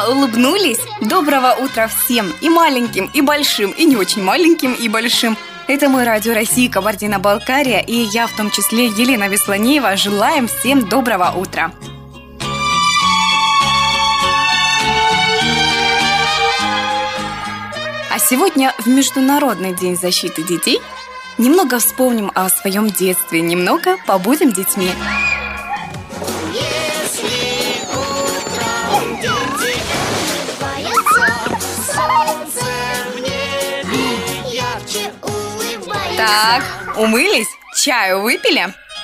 улыбнулись? Доброго утра всем, и маленьким, и большим, и не очень маленьким, и большим. Это мы, Радио России, Кабардино-Балкария, и я, в том числе Елена Весланеева, желаем всем доброго утра. А сегодня в Международный день защиты детей немного вспомним о своем детстве, немного побудем детьми. Так, умылись? Чаю выпили?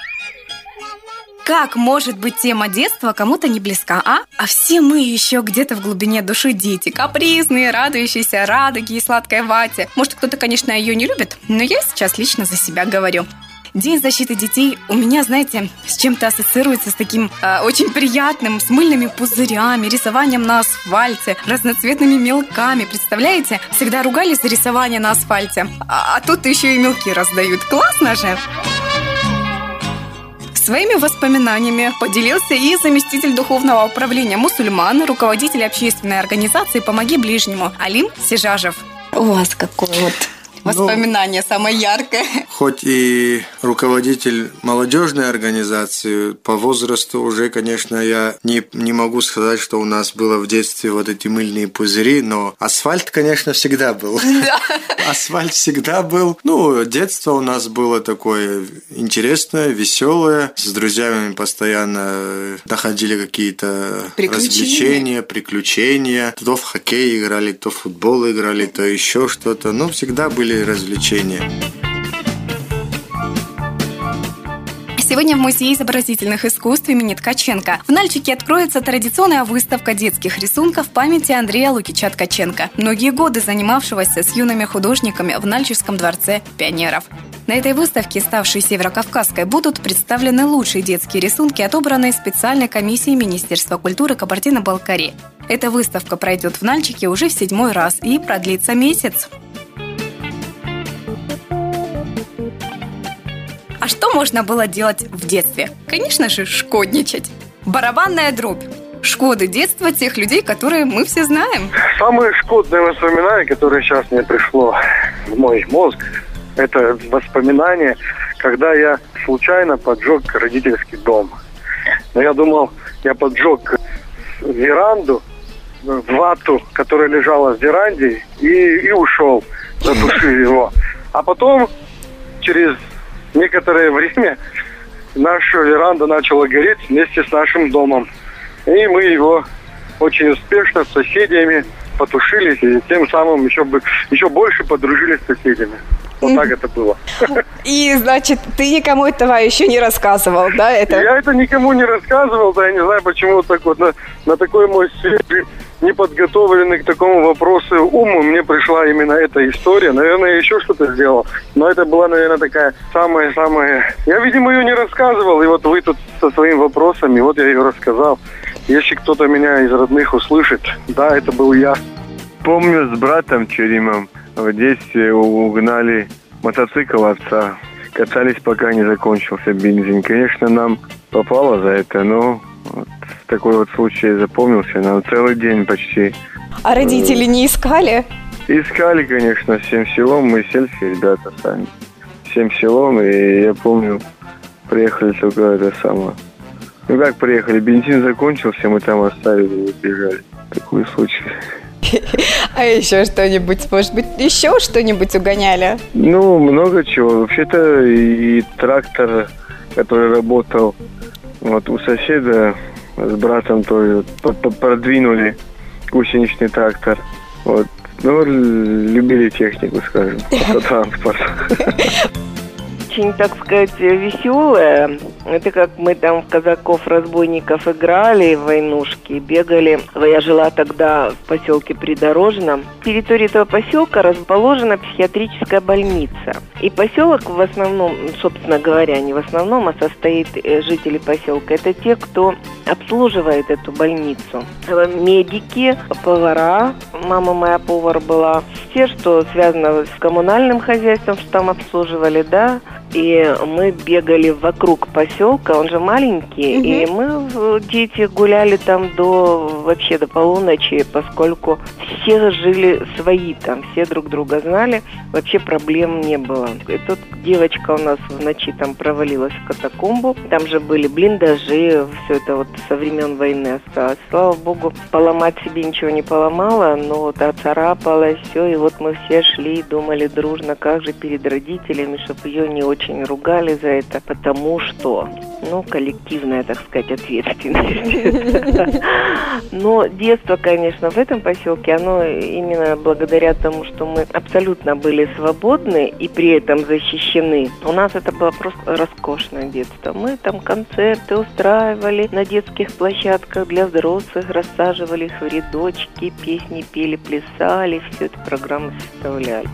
Как может быть тема детства кому-то не близка, а? А все мы еще где-то в глубине души дети. Капризные, радующиеся радуге и сладкой вате. Может, кто-то, конечно, ее не любит, но я сейчас лично за себя говорю. День защиты детей у меня, знаете, с чем-то ассоциируется с таким очень приятным, с мыльными пузырями, рисованием на асфальте, разноцветными мелками. Представляете? Всегда ругались за рисование на асфальте, а тут еще и мелки раздают. Классно же! Своими воспоминаниями поделился и заместитель духовного управления мусульман, руководитель общественной организации «Помоги ближнему» Алим Сижажев. У вас какое воспоминание самое яркое? Хоть и руководитель молодежной организации, по возрасту уже, конечно, я не могу сказать, что у нас было в детстве вот эти мыльные пузыри, но асфальт, конечно, всегда был. Да. Асфальт всегда был. Детство у нас было такое интересное, веселое. С друзьями постоянно находили какие-то развлечения, приключения. То в хоккей играли, то в футбол играли, то еще что-то. Всегда были развлечения. Сегодня в Музее изобразительных искусств имени Ткаченко в Нальчике откроется традиционная выставка детских рисунков памяти Андрея Лукича Ткаченко, многие годы занимавшегося с юными художниками в Нальчикском дворце пионеров. На этой выставке, ставшей северокавказской, будут представлены лучшие детские рисунки, отобранные специальной комиссией Министерства культуры Кабардино-Балкарии. Эта выставка пройдет в Нальчике уже в 7-й раз и продлится месяц. А что можно было делать в детстве? Конечно же, шкодничать. Барабанная дробь. Шкоды детства тех людей, которые мы все знаем. Самые шкодные воспоминания, которые сейчас мне пришло в мой мозг, это воспоминания, когда я случайно поджег родительский дом. Но я думал, я поджег веранду, вату, которая лежала в веранде, и ушел, затушив его. А потом, через некоторое время, наша веранда начала гореть вместе с нашим домом. И мы его очень успешно с соседями потушили, и тем самым еще больше подружились с соседями. Вот так это было. И, значит, ты никому этого еще не рассказывал, да? Я это никому не рассказывал, да, я не знаю, почему так вот на такой мой свежий, неподготовленный к такому вопросу ум мне пришла именно эта история. Наверное, я еще что-то сделал, но это была, наверное, такая самая-самая... Я, видимо, ее не рассказывал, и вот вы тут со своими вопросами, вот я ее рассказал. Если кто-то меня из родных услышит, да, это был я. Помню, с братом Черимом в детстве угнали мотоцикл отца. Катались, пока не закончился бензин. Конечно, нам попало за это, но вот такой вот случай запомнился нам целый день почти. А родители не искали? Искали, конечно, всем селом. Мы сельские ребята сами. Всем селом, и я помню, приехали только это самое. Как приехали, бензин закончился, мы там оставили и убежали. Такой случай. А еще что-нибудь, может быть, еще что-нибудь угоняли? Много чего. Вообще-то и трактор, который работал вот у соседа, с братом тоже продвинули гусеничный трактор. Вот. Любили технику, скажем, автотранспорт. Очень, так сказать, веселая. Это как мы там в казаков-разбойников играли в войнушки, бегали. Я жила тогда в поселке Придорожном. На территории этого поселка расположена психиатрическая больница. И поселок в основном, собственно говоря, не в основном, а состоит жителей поселка. Это те, кто обслуживает эту больницу. Медики, повара, мама моя повар была. Все, что связано с коммунальным хозяйством, что там обслуживали, да, и мы бегали вокруг поселка, он же маленький, и мы, дети, гуляли там до полуночи, поскольку все жили свои там, все друг друга знали, вообще проблем не было. И тут девочка у нас в ночи там провалилась в катакомбу, там же были блиндажи, все это вот со времен войны осталось. Слава богу, поломать себе ничего не поломала, но вот оцарапалась, все, и вот мы все шли и думали дружно, как же перед родителями, чтобы ее не очень ругали за это, потому что, коллективная, так сказать, ответственность. Но детство, конечно, в этом поселке, оно именно благодаря тому, что мы абсолютно были свободны и при этом защищены. У нас это было просто роскошное детство. Мы там концерты устраивали на детских площадках для взрослых, рассаживали их в рядочки, песни пели, плясали, всю эту программу составляли.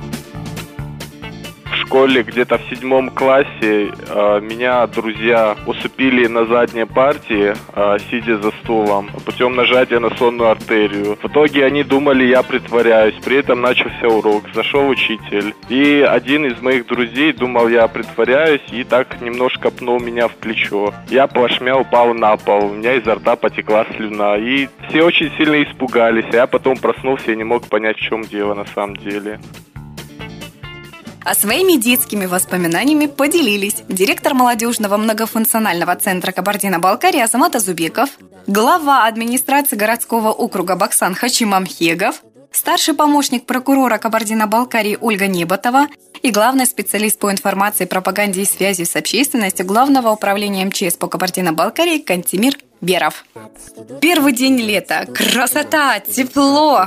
В школе где-то в 7 классе меня друзья усыпили на задней партии, сидя за стулом, путем нажатия на сонную артерию. В итоге они думали, я притворяюсь. При этом начался урок. Зашел учитель. И один из моих друзей думал, я притворяюсь, и так немножко пнул меня в плечо. Я плашмя упал на пол. У меня изо рта потекла слюна. И все очень сильно испугались. А я потом проснулся и не мог понять, в чем дело на самом деле. А своими детскими воспоминаниями поделились директор молодежного многофункционального центра Кабардино-Балкарии Азамат Азубеков, глава администрации городского округа Баксан Хачим Амхегов, старший помощник прокурора Кабардино-Балкарии Ольга Небатова и главный специалист по информации, пропаганде и связи с общественностью Главного управления МЧС по Кабардино-Балкарии Кантемир Беров. Первый день лета. Красота, тепло.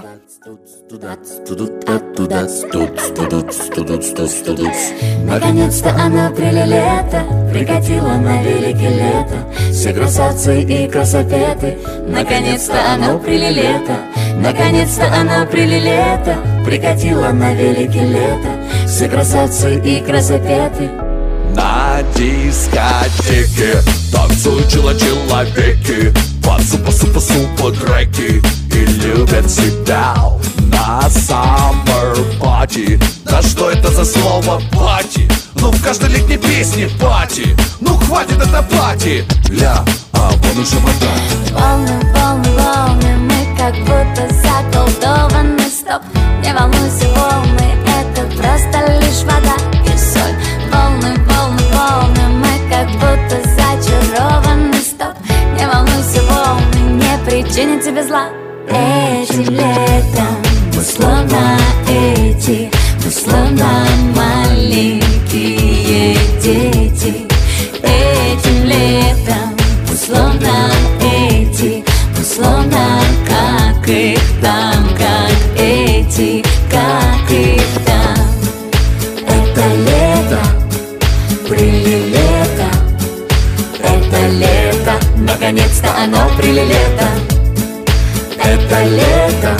Наконец-то оно прилето, прикатило на велике лето. Все красавцы и красопеты. Наконец-то оно прилето, наконец-то оно прилето, прикатило на велике лето. Все красавцы и красопеты. На дискотеке танцуют человеки, под супа треки и любят себя на summer party. Да что это за слово пати? В каждой летней песне пати. Хватит это пати. Вон уже вода. Волны, волны, волны, мы как будто заколдованы. Стоп, не волнуйся, волны, это просто лишь вода и соль. Волны, волны, волны, мы как будто зачарованы. Стоп, не волнуйся, волны, не причинят тебе зла. Этим летом мы словно мы словно маленькие дети. Этим летом мы словно мы словно как их там, как эти, как их там. Это лето, прилилето, это лето, наконец-то оно прилилето. Это лето,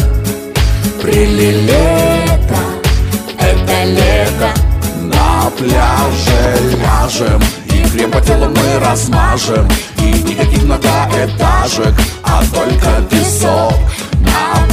прилилето, это лето. На пляже ляжем, и крем по телу мы размажем. И никаких многоэтажек, а только песок. На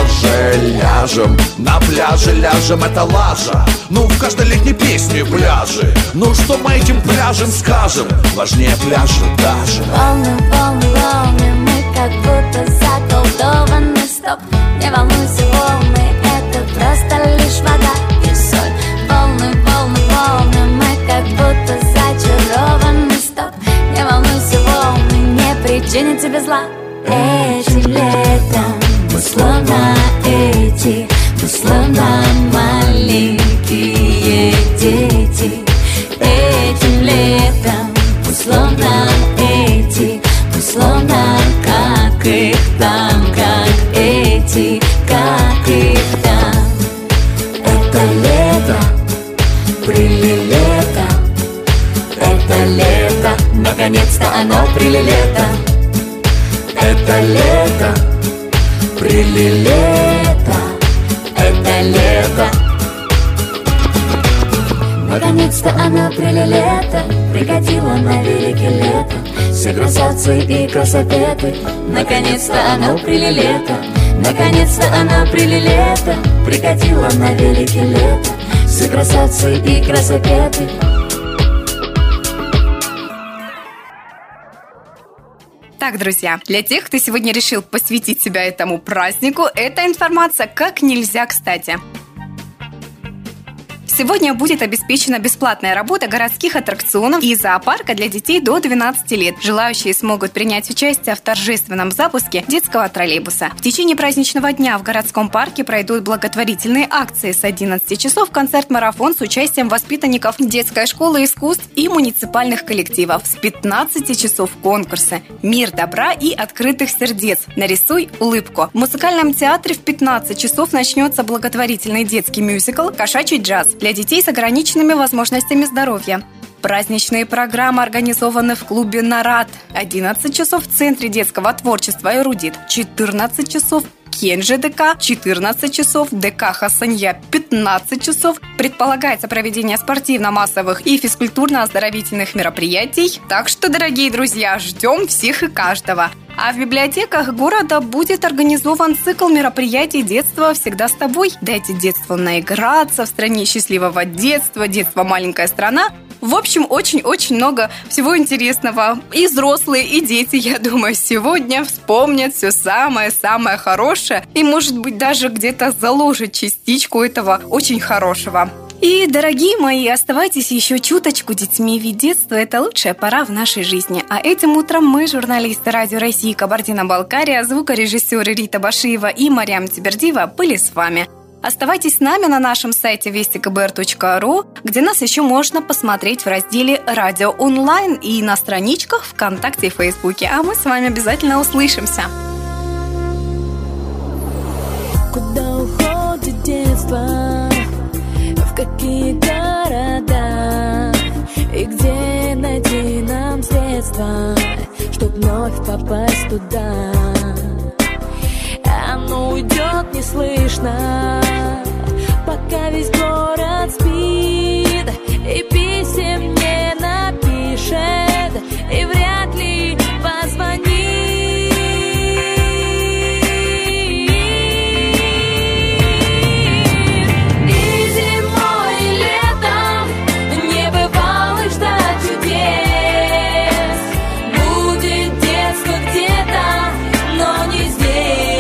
пляже ляжем, это лажа. В каждой летней песне пляжи. Что мы этим пляжем скажем? Важнее пляжа даже. Волны, волны, волны, мы как будто заколдованы. Стоп, не волнуйся, волны, это просто лишь вода и соль. Волны, волны, волны, мы как будто зачарованы. Стоп, не волнуйся, волны, не причинят тебе зла. Этим летом мы словно мы словно маленькие дети. Этим летом мы словно мы словно как их там, как эти, как их там. Это лето, прилилето, это лето, наконец-то оно прилилето. Это лето, прилилето, это лето. Наконец-то оно прилилето, прикатило на велике лето. Все красавцы и красопеты. Наконец-то оно прилилето, наконец-то оно прилилето, прикатило на велике лето. Все красавцы и красопеты. Итак, друзья, для тех, кто сегодня решил посвятить себя этому празднику, эта информация как нельзя кстати. Сегодня будет обеспечена бесплатная работа городских аттракционов и зоопарка для детей до 12 лет. Желающие смогут принять участие в торжественном запуске детского троллейбуса. В течение праздничного дня в городском парке пройдут благотворительные акции. С 11 часов концерт-марафон с участием воспитанников детской школы искусств и муниципальных коллективов. С 15 часов конкурсы «Мир добра и открытых сердец. Нарисуй улыбку». В музыкальном театре в 15 часов начнется благотворительный детский мюзикл «Кошачий джаз» для детей с ограниченными возможностями здоровья. Праздничные программы организованы в клубе «Нарад». 11 часов в Центре детского творчества «Эрудит». 14 часов Кенджи ДК, 14 часов ДК Хасанья, 15 часов. Предполагается проведение спортивно-массовых и физкультурно-оздоровительных мероприятий. Так что, дорогие друзья, ждем всех и каждого. А в библиотеках города будет организован цикл мероприятий «Детство всегда с тобой». Дайте детству наиграться, в стране счастливого детства, детство маленькая страна. В общем, очень-очень много всего интересного. И взрослые, и дети, я думаю, сегодня вспомнят все самое-самое хорошее. И, может быть, даже где-то заложат частичку этого очень хорошего. И, дорогие мои, оставайтесь еще чуточку детьми, ведь детство – это лучшая пора в нашей жизни. А этим утром мы, журналисты Радио России Кабардино-Балкария, звукорежиссеры Рита Башиева и Марьям Тибердиева были с вами. Оставайтесь с нами на нашем сайте вестикбр.ру, где нас еще можно посмотреть в разделе «Радио онлайн» и на страничках ВКонтакте и Фейсбуке. А мы с вами обязательно услышимся. Куда уходит детство? В какие города? И где найти нам средства, чтоб вновь попасть туда? Оно уйдет неслышно, пока весь город спит, и писем не напишет, и вряд ли позвонит. И зимой, и летом не бывало ждать чудес. Будет детство где-то, но не здесь.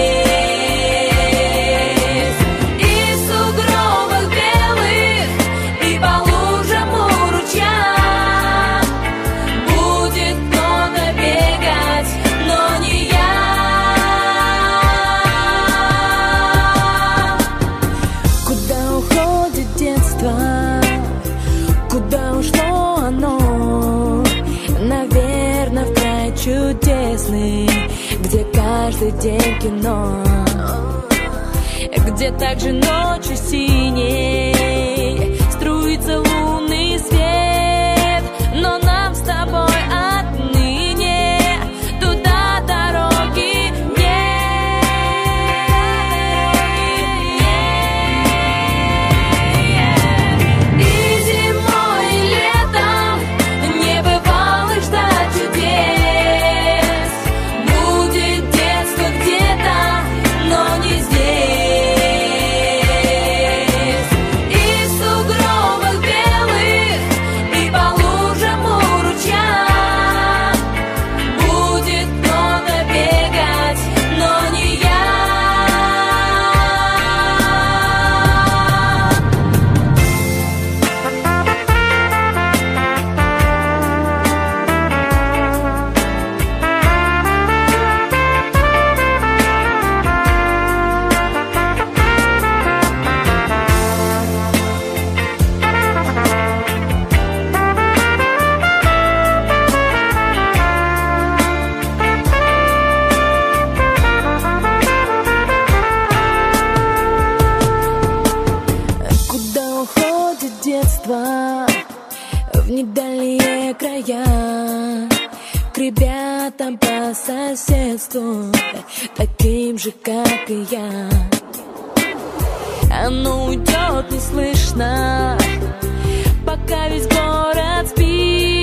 Чудесный, где каждый день кино, где также ночью синей струится лунный свет, но нам с тобой отныне туда дороги нет. И зимой, и летом не бывало ждать чудес. В недальние края, к ребятам по соседству, таким же, как и я. Оно уйдет неслышно, пока весь город спит.